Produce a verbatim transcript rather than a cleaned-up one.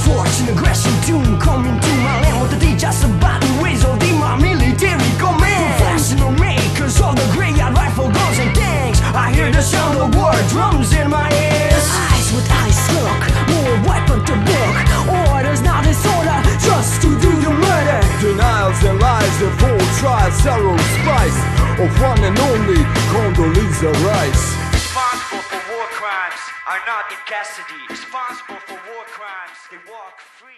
force and aggression tune coming to my land with the D just about the ways of the my military command. Professional makers of the graveyard rifle guns and tanks. I hear the sound of war drums in my ears. Eyes with eyes look, more weapon to book. Orders not disorder, just to do the murder. Denials and lies, the full trial, sorrow, spice of one and only Condoleezza Rice. Responsible for war crimes are not in custody. Responsible for war crimes, they walk free.